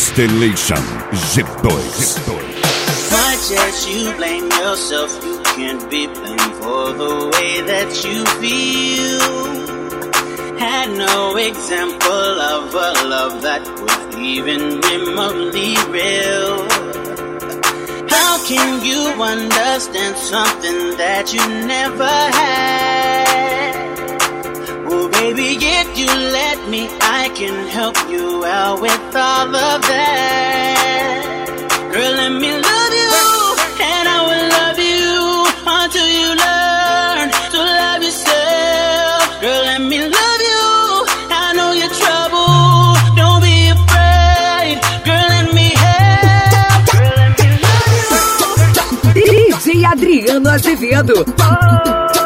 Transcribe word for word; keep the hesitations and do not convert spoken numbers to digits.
Constellation G dois. Much as you blame yourself, you can't be blamed for the way that you feel. Had no example of a love that was even remotely real. How can you understand something that you never had? Oh baby, if you let me, I can help you out with all of that. Girl, let me love you, and I will love you until you learn to love yourself. Girl, let me love you, I know you're trouble, don't be afraid. Girl, let me help. Girl, let me love you. D J Adriano Azevedo.